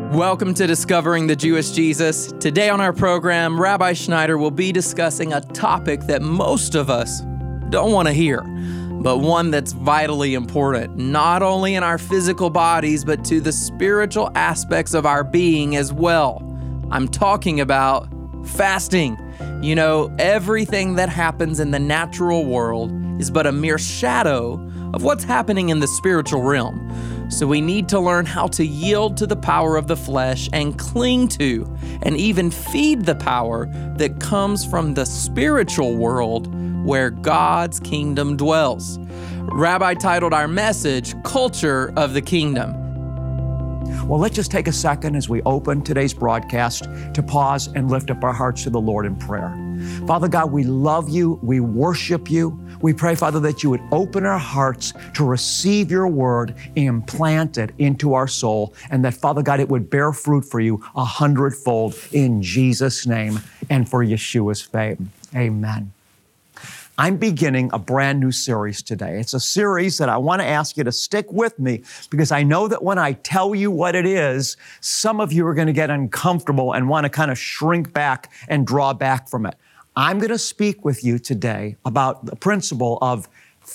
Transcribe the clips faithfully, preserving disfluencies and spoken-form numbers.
Welcome to Discovering the Jewish Jesus. Today on our program, Rabbi Schneider will be discussing a topic that most of us don't want to hear, but one that's vitally important, not only in our physical bodies, but to the spiritual aspects of our being as well. I'm talking about fasting. You know, everything that happens in the natural world is but a mere shadow of what's happening in the spiritual realm. So we need to learn how to yield to the power of the flesh and cling to and even feed the power that comes from the spiritual world where God's kingdom dwells. Rabbi titled our message, Culture of the Kingdom. Well, let's just take a second as we open today's broadcast to pause and lift up our hearts to the Lord in prayer. Father God, we love you. We worship you. We pray, Father, that you would open our hearts to receive your word, implant it into our soul, and that, Father God, it would bear fruit for you a hundredfold in Jesus' name and for Yeshua's fame. Amen. I'm beginning a brand new series today. It's a series that I want to ask you to stick with me because I know that when I tell you what it is, some of you are going to get uncomfortable and want to kind of shrink back and draw back from it. I'm going to speak with you today about the principle of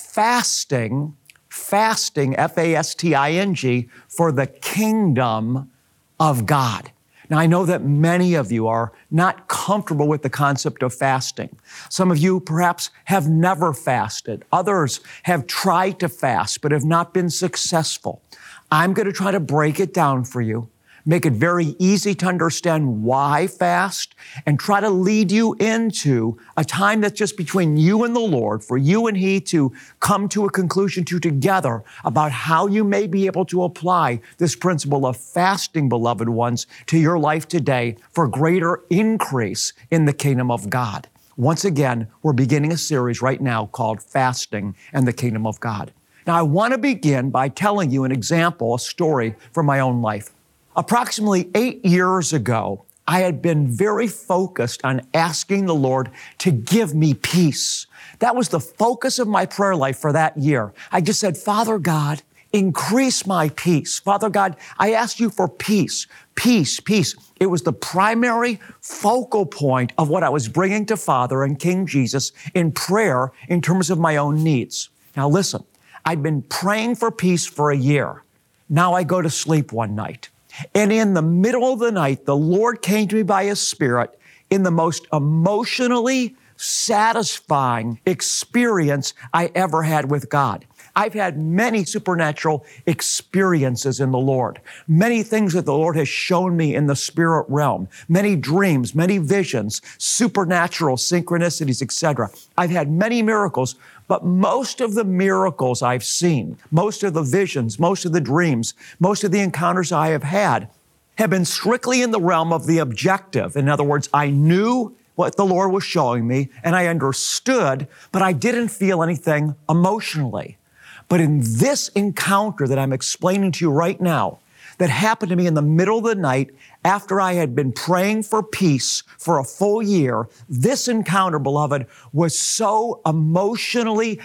fasting, fasting, F A S T I N G, for the kingdom of God. Now, I know that many of you are not comfortable with the concept of fasting. Some of you perhaps have never fasted. Others have tried to fast but have not been successful. I'm going to try to break it down for you, make it very easy to understand why fast, and try to lead you into a time that's just between you and the Lord, for you and He to come to a conclusion to together about how you may be able to apply this principle of fasting, beloved ones, to your life today for greater increase in the kingdom of God. Once again, we're beginning a series right now called Fasting and the Kingdom of God. Now, I want to begin by telling you an example, a story from my own life. Approximately eight years ago, I had been very focused on asking the Lord to give me peace. That was the focus of my prayer life for that year. I just said, Father God, increase my peace. Father God, I ask you for peace, peace, peace. It was the primary focal point of what I was bringing to Father and King Jesus in prayer in terms of my own needs. Now listen, I'd been praying for peace for a year. Now I go to sleep one night. And in the middle of the night, the Lord came to me by His Spirit in the most emotionally satisfying experience I ever had with God. I've had many supernatural experiences in the Lord, many things that the Lord has shown me in the spirit realm, many dreams, many visions, supernatural synchronicities, et cetera. I've had many miracles, but most of the miracles I've seen, most of the visions, most of the dreams, most of the encounters I have had have been strictly in the realm of the objective. In other words, I knew what the Lord was showing me and I understood, but I didn't feel anything emotionally. But in this encounter that I'm explaining to you right now, that happened to me in the middle of the night after I had been praying for peace for a full year, this encounter, beloved, was so emotionally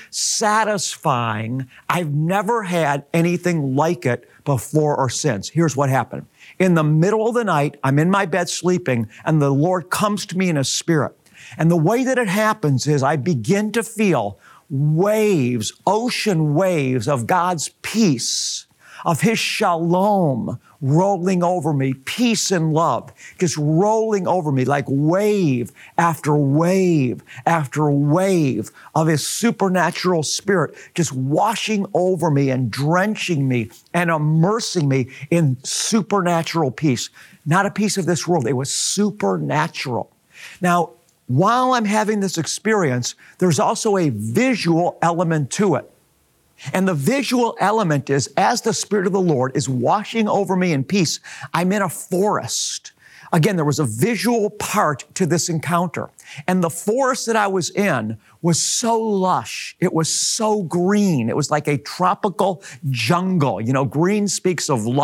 satisfying. I've never had anything like it before or since. Here's what happened. In the middle of the night, I'm in my bed sleeping, and the Lord comes to me in a spirit. And the way that it happens is I begin to feel waves, ocean waves of God's peace, of His shalom rolling over me, peace and love, just rolling over me like wave after wave after wave of His supernatural Spirit, just washing over me and drenching me and immersing me in supernatural peace. Not a piece of this world. It was supernatural. Now, while I'm having this experience, there's also a visual element to it. And the visual element is, as the Spirit of the Lord is washing over me in peace, I'm in a forest. Again, there was a visual part to this encounter. And the forest that I was in was so lush. It was so green. It was like a tropical jungle. You know, green speaks of life.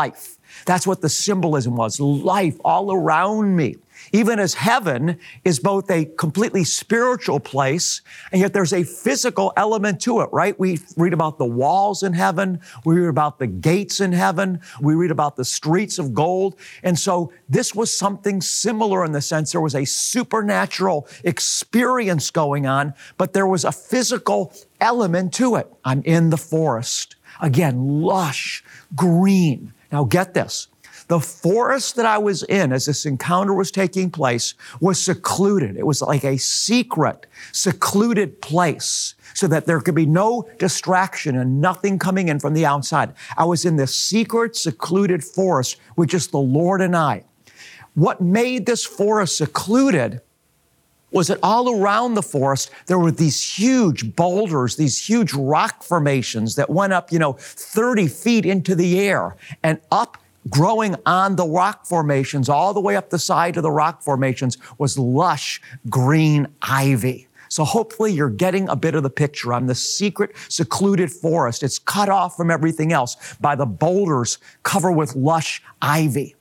That's what the symbolism was, life all around me. Even as heaven is both a completely spiritual place, and yet there's a physical element to it, right? We read about the walls in heaven. We read about the gates in heaven. We read about the streets of gold. And so this was something similar in the sense there was a supernatural experience going on, but there was a physical element to it. I'm in the forest. Again, lush, green. Now get this. The forest that I was in as this encounter was taking place was secluded. It was like a secret, secluded place so that there could be no distraction and nothing coming in from the outside. I was in this secret, secluded forest with just the Lord and I. What made this forest secluded was that all around the forest, there were these huge boulders, these huge rock formations that went up, you know, thirty feet into the air, and up growing on the rock formations, all the way up the side of the rock formations, was lush green ivy. So hopefully you're getting a bit of the picture. I'm the secret, secluded forest. It's cut off from everything else by the boulders covered with lush ivy.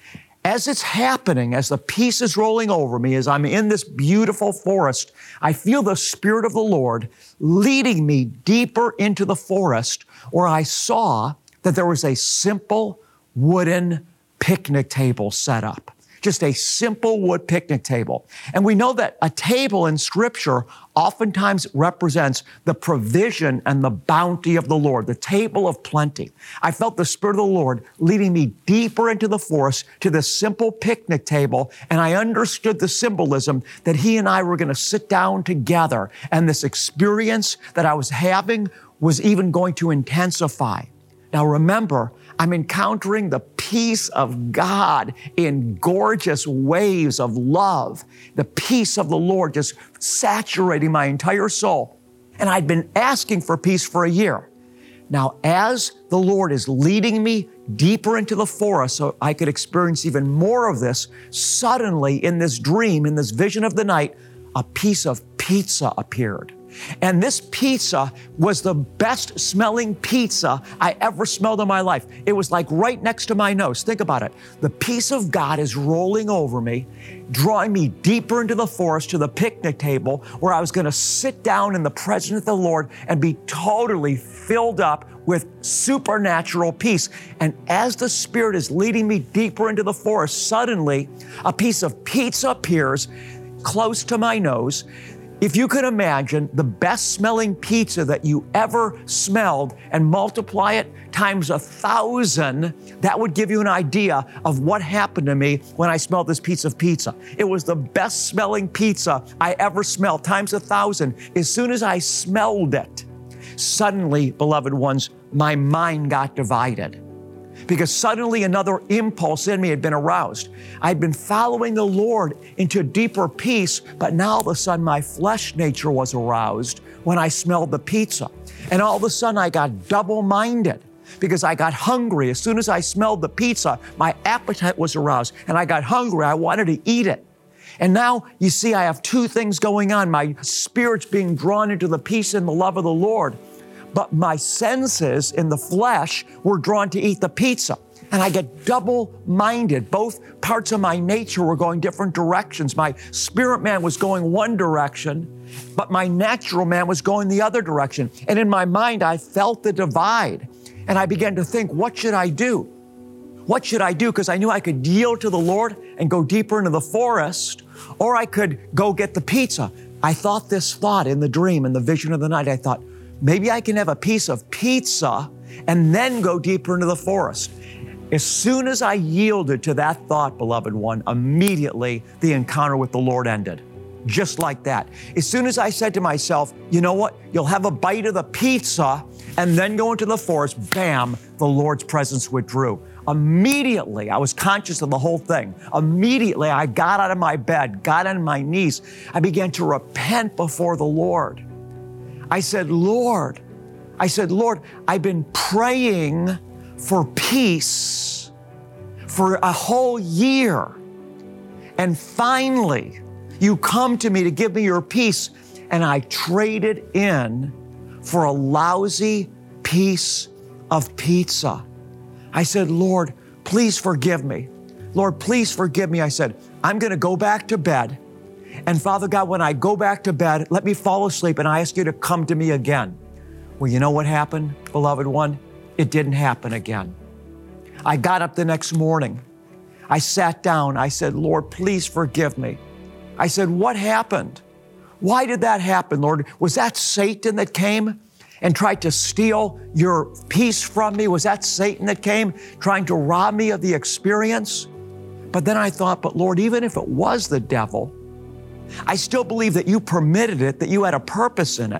As it's happening, as the peace is rolling over me, as I'm in this beautiful forest, I feel the Spirit of the Lord leading me deeper into the forest, where I saw that there was a simple wooden picnic table set up. Just a simple wood picnic table. And we know that a table in Scripture oftentimes represents the provision and the bounty of the Lord, the table of plenty. I felt the Spirit of the Lord leading me deeper into the forest to this simple picnic table, and I understood the symbolism that He and I were going to sit down together, and this experience that I was having was even going to intensify. Now remember, I'm encountering the peace of God in gorgeous waves of love, the peace of the Lord just saturating my entire soul. And I'd been asking for peace for a year. Now, as the Lord is leading me deeper into the forest so I could experience even more of this, suddenly in this dream, in this vision of the night, a piece of pizza appeared. And this pizza was the best smelling pizza I ever smelled in my life. It was like right next to my nose. Think about it. The peace of God is rolling over me, drawing me deeper into the forest to the picnic table where I was going to sit down in the presence of the Lord and be totally filled up with supernatural peace. And as the Spirit is leading me deeper into the forest, suddenly a piece of pizza appears close to my nose. If you could imagine the best smelling pizza that you ever smelled and multiply it times a thousand, that would give you an idea of what happened to me when I smelled this piece of pizza. It was the best smelling pizza I ever smelled times a thousand. As soon as I smelled it, suddenly, beloved ones, my mind got divided. Because suddenly another impulse in me had been aroused. I'd been following the Lord into deeper peace, but now all of a sudden my flesh nature was aroused when I smelled the pizza. And all of a sudden I got double-minded because I got hungry. As soon as I smelled the pizza, my appetite was aroused and I got hungry. I wanted to eat it. And now you see I have two things going on. My spirit's being drawn into the peace and the love of the Lord, but my senses in the flesh were drawn to eat the pizza. And I get double-minded. Both parts of my nature were going different directions. My spirit man was going one direction, but my natural man was going the other direction. And in my mind, I felt the divide. And I began to think, what should I do? What should I do? Because I knew I could yield to the Lord and go deeper into the forest, or I could go get the pizza. I thought this thought in the dream, in the vision of the night. I thought, maybe I can have a piece of pizza and then go deeper into the forest. As soon as I yielded to that thought, beloved one, immediately the encounter with the Lord ended. Just like that. As soon as I said to myself, you know what? You'll have a bite of the pizza and then go into the forest, bam, the Lord's presence withdrew. Immediately, I was conscious of the whole thing. Immediately, I got out of my bed, got on my knees. I began to repent before the Lord. I said, Lord, I said, Lord, I've been praying for peace for a whole year. And finally, you come to me to give me your peace, and I traded in for a lousy piece of pizza. I said, Lord, please forgive me. Lord, please forgive me. I said, I'm going to go back to bed. And Father God, when I go back to bed, let me fall asleep and I ask you to come to me again. Well, you know what happened, beloved one? It didn't happen again. I got up the next morning. I sat down. I said, Lord, please forgive me. I said, what happened? Why did that happen, Lord? Was that Satan that came and tried to steal your peace from me? Was that Satan that came trying to rob me of the experience? But then I thought, but Lord, even if it was the devil, I still believe that you permitted it, that you had a purpose in it.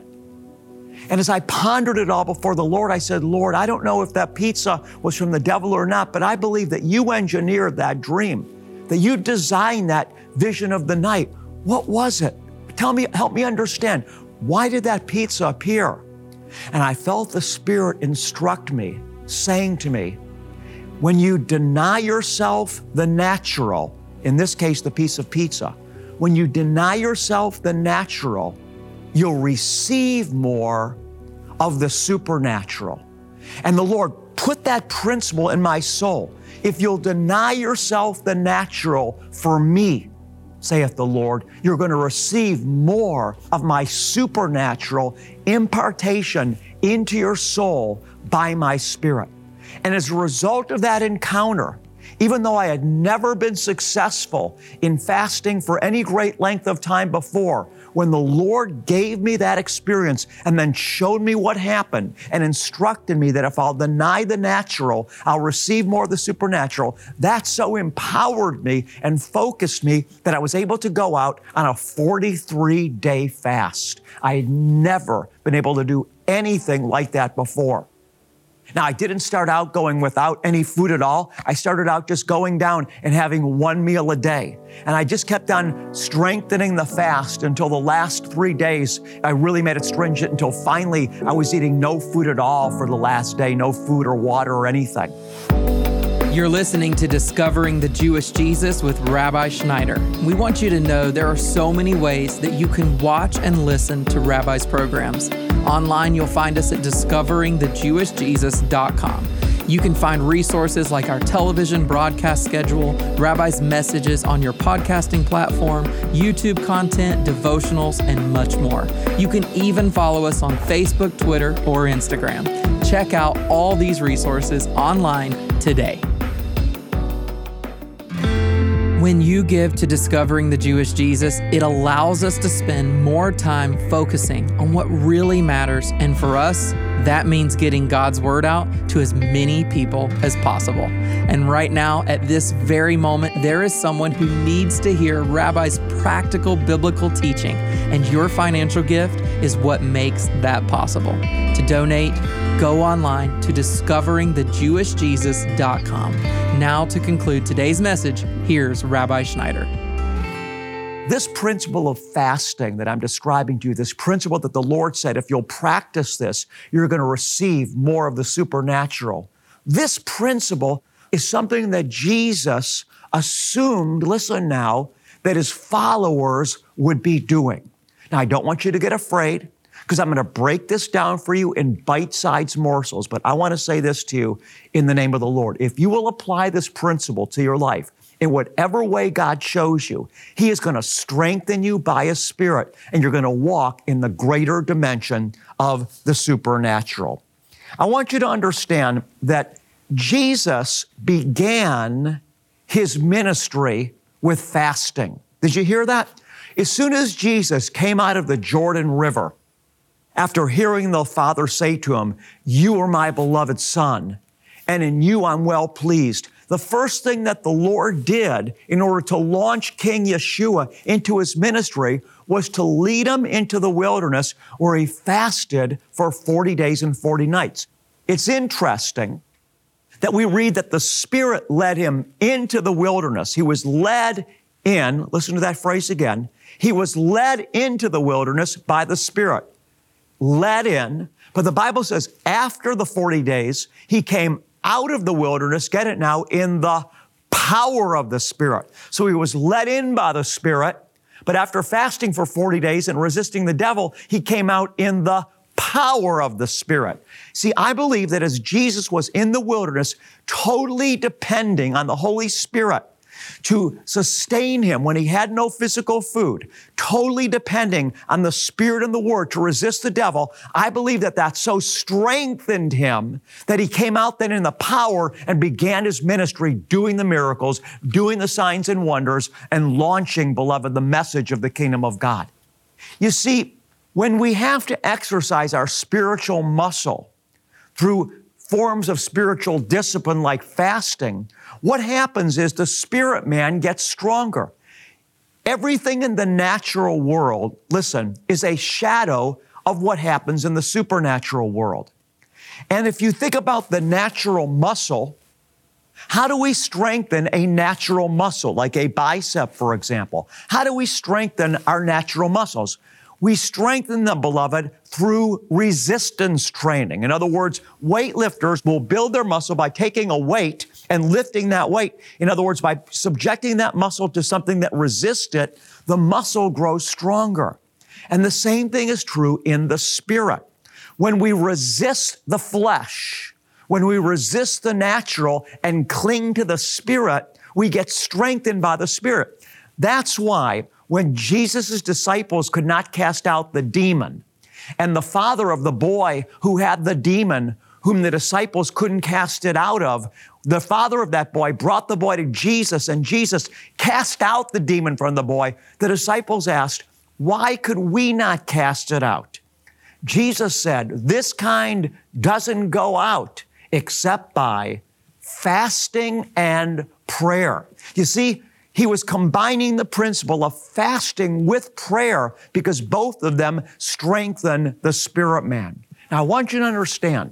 And as I pondered it all before the Lord, I said, Lord, I don't know if that pizza was from the devil or not, but I believe that you engineered that dream, that you designed that vision of the night. What was it? Tell me, help me understand. Why did that pizza appear? And I felt the Spirit instruct me, saying to me, when you deny yourself the natural, in this case, the piece of pizza, when you deny yourself the natural, you'll receive more of the supernatural. And the Lord put that principle in my soul. If you'll deny yourself the natural for me, saith the Lord, you're going to receive more of my supernatural impartation into your soul by my Spirit. And as a result of that encounter, even though I had never been successful in fasting for any great length of time before, when the Lord gave me that experience and then showed me what happened and instructed me that if I'll deny the natural, I'll receive more of the supernatural, that so empowered me and focused me that I was able to go out on a forty-three day fast. I had never been able to do anything like that before. Now, I didn't start out going without any food at all. I started out just going down and having one meal a day. And I just kept on strengthening the fast until the last three days. I really made it stringent until finally I was eating no food at all for the last day, no food or water or anything. You're listening to Discovering the Jewish Jesus with Rabbi Schneider. We want you to know there are so many ways that you can watch and listen to Rabbi's programs. Online, you'll find us at discovering the jewish jesus dot com. You can find resources like our television broadcast schedule, Rabbi's messages on your podcasting platform, YouTube content, devotionals, and much more. You can even follow us on Facebook, Twitter, or Instagram. Check out all these resources online today. When you give to Discovering the Jewish Jesus, it allows us to spend more time focusing on what really matters. And for us, that means getting God's word out to as many people as possible. And right now, at this very moment, there is someone who needs to hear Rabbi's practical biblical teaching, and your financial gift is what makes that possible. To donate, go online to discovering the jewish jesus dot com. Now, to conclude today's message, here's Rabbi Schneider. This principle of fasting that I'm describing to you, this principle that the Lord said, if you'll practice this, you're going to receive more of the supernatural. This principle is something that Jesus assumed, listen now, that his followers would be doing. Now, I don't want you to get afraid, because I'm going to break this down for you in bite-sized morsels. But I want to say this to you in the name of the Lord. If you will apply this principle to your life, in whatever way God shows you, he is going to strengthen you by his Spirit, and you're going to walk in the greater dimension of the supernatural. I want you to understand that Jesus began his ministry with fasting. Did you hear that? As soon as Jesus came out of the Jordan River, after hearing the Father say to him, "You are my beloved Son, and in you I'm well pleased," the first thing that the Lord did in order to launch King Yeshua into his ministry was to lead him into the wilderness where he fasted for forty days and forty nights. It's interesting that we read that the Spirit led him into the wilderness. He was led in, listen to that phrase again, he was led into the wilderness by the Spirit. Led in, but the Bible says after the forty days, he came out of the wilderness, get it now, in the power of the Spirit. So he was led in by the Spirit, but after fasting for forty days and resisting the devil, he came out in the power of the Spirit. See, I believe that as Jesus was in the wilderness, totally depending on the Holy Spirit to sustain him when he had no physical food, totally depending on the Spirit and the Word to resist the devil, I believe that that so strengthened him that he came out then in the power and began his ministry, doing the miracles, doing the signs and wonders, and launching, beloved, the message of the kingdom of God. You see, when we have to exercise our spiritual muscle through forms of spiritual discipline like fasting, what happens is the spirit man gets stronger. Everything in the natural world, listen, is a shadow of what happens in the supernatural world. And if you think about the natural muscle, how do we strengthen a natural muscle, like a bicep, for example? How do we strengthen our natural muscles? We strengthen them, beloved, through resistance training. In other words, weightlifters will build their muscle by taking a weight and lifting that weight. In other words, by subjecting that muscle to something that resists it, the muscle grows stronger. And the same thing is true in the spirit. When we resist the flesh, when we resist the natural and cling to the Spirit, we get strengthened by the Spirit. That's why when Jesus' disciples could not cast out the demon, and the father of the boy who had the demon, whom the disciples couldn't cast it out of, the father of that boy brought the boy to Jesus, and Jesus cast out the demon from the boy. The disciples asked, "Why could we not cast it out?" Jesus said, "This kind doesn't go out except by fasting and prayer." You see, he was combining the principle of fasting with prayer because both of them strengthen the spirit man. Now, I want you to understand,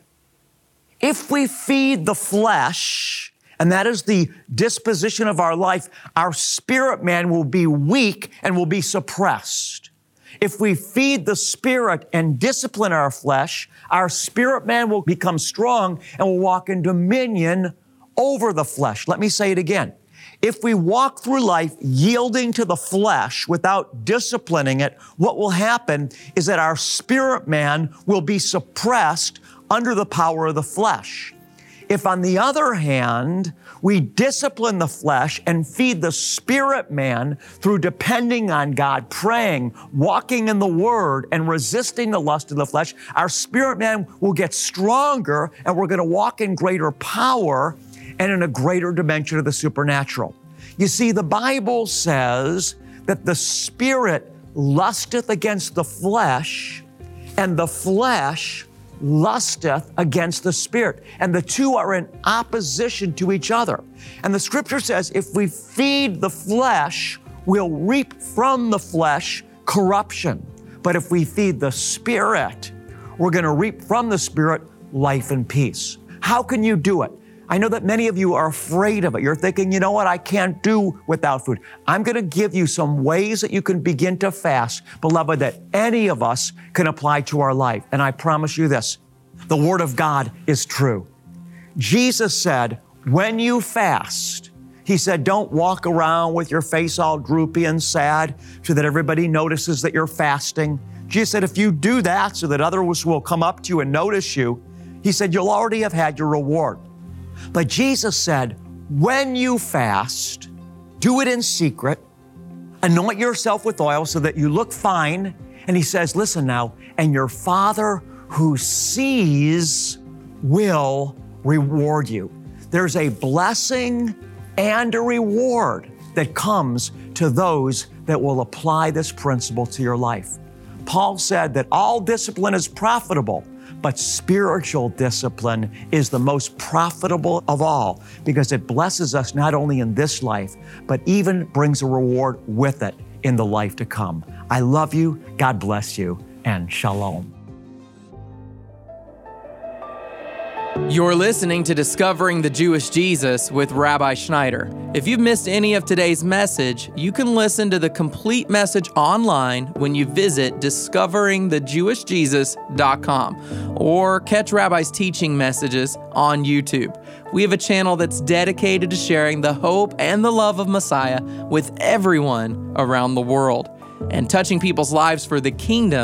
if we feed the flesh, and that is the disposition of our life, our spirit man will be weak and will be suppressed. If we feed the Spirit and discipline our flesh, our spirit man will become strong and will walk in dominion over the flesh. Let me say it again. If we walk through life yielding to the flesh without disciplining it, what will happen is that our spirit man will be suppressed under the power of the flesh. If, on the other hand, we discipline the flesh and feed the spirit man through depending on God, praying, walking in the Word, and resisting the lust of the flesh, our spirit man will get stronger and we're going to walk in greater power and in a greater dimension of the supernatural. You see, the Bible says that the Spirit lusteth against the flesh, and the flesh lusteth against the Spirit. And the two are in opposition to each other. And the Scripture says if we feed the flesh, we'll reap from the flesh corruption. But if we feed the Spirit, we're going to reap from the Spirit life and peace. How can you do it? I know that many of you are afraid of it. You're thinking, you know what, I can't do without food. I'm going to give you some ways that you can begin to fast, beloved, that any of us can apply to our life. And I promise you this, the Word of God is true. Jesus said, when you fast, He said, don't walk around with your face all droopy and sad so that everybody notices that you're fasting. Jesus said, if you do that so that others will come up to you and notice you, He said, you'll already have had your reward. But Jesus said, when you fast, do it in secret, anoint yourself with oil so that you look fine. And He says, listen now, and your Father who sees will reward you. There's a blessing and a reward that comes to those that will apply this principle to your life. Paul said that all discipline is profitable, but spiritual discipline is the most profitable of all because it blesses us not only in this life, but even brings a reward with it in the life to come. I love you, God bless you, and shalom. You're listening to Discovering the Jewish Jesus with Rabbi Schneider. If you've missed any of today's message, you can listen to the complete message online when you visit discovering the jewish jesus dot com or catch Rabbi's teaching messages on YouTube. We have a channel that's dedicated to sharing the hope and the love of Messiah with everyone around the world and touching people's lives for the kingdom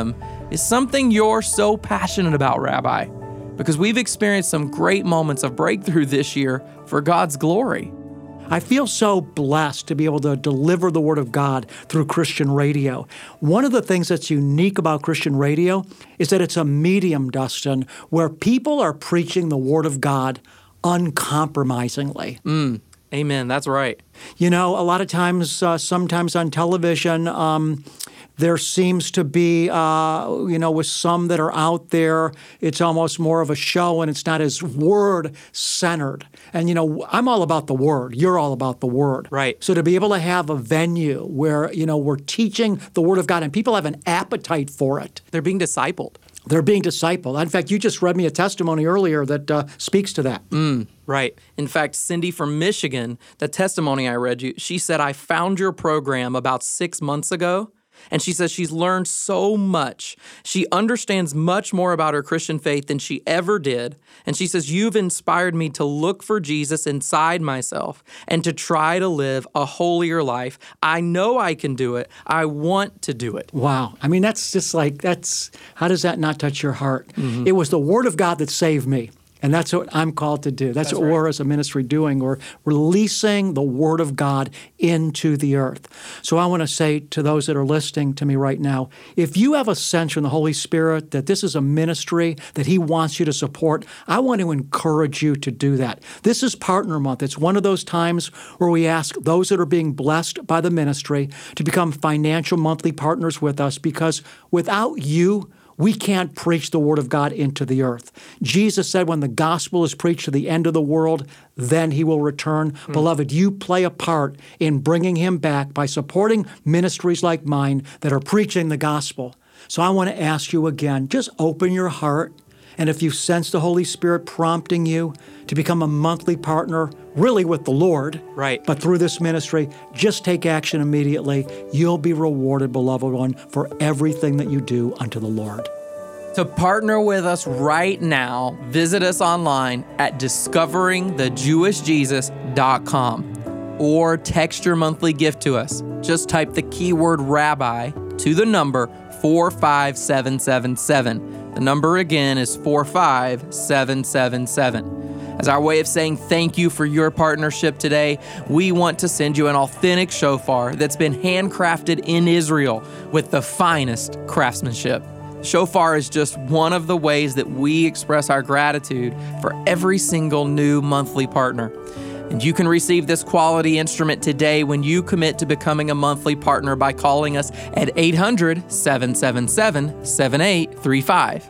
is something you're so passionate about, Rabbi, because we've experienced some great moments of breakthrough this year for God's glory. I feel so blessed to be able to deliver the Word of God through Christian radio. One of the things that's unique about Christian radio is that it's a medium, Dustin, where people are preaching the Word of God uncompromisingly. Mm, amen. That's right. You know, a lot of times, uh, sometimes on television, um, there seems to be, uh, you know, with some that are out there, it's almost more of a show and it's not as word-centered. And, you know, I'm all about the Word. You're all about the Word. Right. So to be able to have a venue where, you know, we're teaching the Word of God and people have an appetite for it. They're being discipled. They're being discipled. In fact, you just read me a testimony earlier that uh, speaks to that. Mm, right. In fact, Cindy from Michigan, the testimony I read you, she said, I found your program about six months ago. And she says she's learned so much. She understands much more about her Christian faith than she ever did. And she says, you've inspired me to look for Jesus inside myself and to try to live a holier life. I know I can do it. I want to do it. Wow. I mean, that's just like, that's, how does that not touch your heart? Mm-hmm. It was the Word of God that saved me. And that's what I'm called to do. That's, that's what right. we're as a ministry doing. We're releasing the Word of God into the earth. So I want to say to those that are listening to me right now, if you have a sense from the Holy Spirit that this is a ministry that He wants you to support, I want to encourage you to do that. This is Partner Month. It's one of those times where we ask those that are being blessed by the ministry to become financial monthly partners with us, because without you, we can't preach the Word of God into the earth. Jesus said when the gospel is preached to the end of the world, then He will return. Mm. Beloved, you play a part in bringing Him back by supporting ministries like mine that are preaching the gospel. So I want to ask you again, just open your heart. And if you sense the Holy Spirit prompting you to become a monthly partner, really with the Lord, right, but through this ministry, just take action immediately. You'll be rewarded, beloved one, for everything that you do unto the Lord. To partner with us right now, visit us online at discovering the jewish jesus dot com or text your monthly gift to us. Just type the keyword rabbi to the number four five seven seven seven. The number again is four five seven seven seven. As our way of saying thank you for your partnership today, we want to send you an authentic shofar that's been handcrafted in Israel with the finest craftsmanship. Shofar is just one of the ways that we express our gratitude for every single new monthly partner. And you can receive this quality instrument today when you commit to becoming a monthly partner by calling us at eight hundred, seven seven seven, seven eight three five.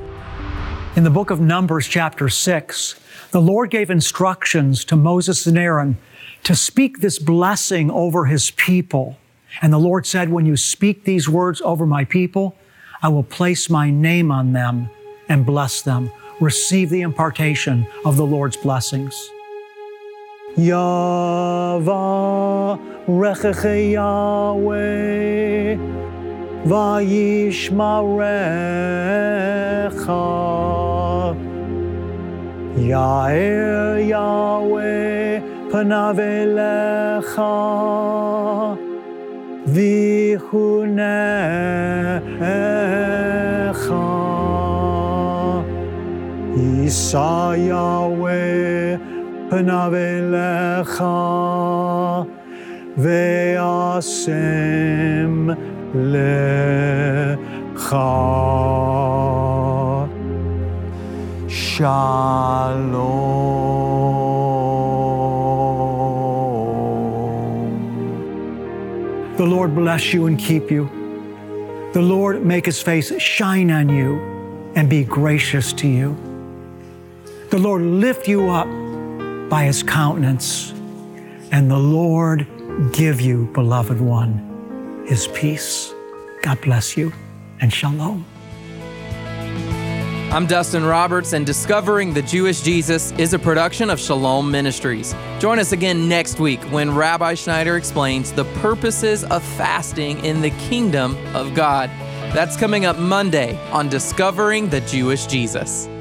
In the book of Numbers, chapter six, the Lord gave instructions to Moses and Aaron to speak this blessing over His people. And the Lord said, when you speak these words over my people, I will place my name on them and bless them. Receive the impartation of the Lord's blessings. Yavarechecha Yahweh vayishmarecha. Ya'er Yahweh panav elecha vichunecha. Yisa Yahweh panav elecha ve'asem lecha. Shalom. The Lord bless you and keep you. The Lord make His face shine on you and be gracious to you. The Lord lift you up by His countenance, and the Lord give you, beloved one, His peace. God bless you, and shalom. I'm Dustin Roberts, and Discovering the Jewish Jesus is a production of Shalom Ministries. Join us again next week when Rabbi Schneider explains the purposes of fasting in the kingdom of God. That's coming up Monday on Discovering the Jewish Jesus.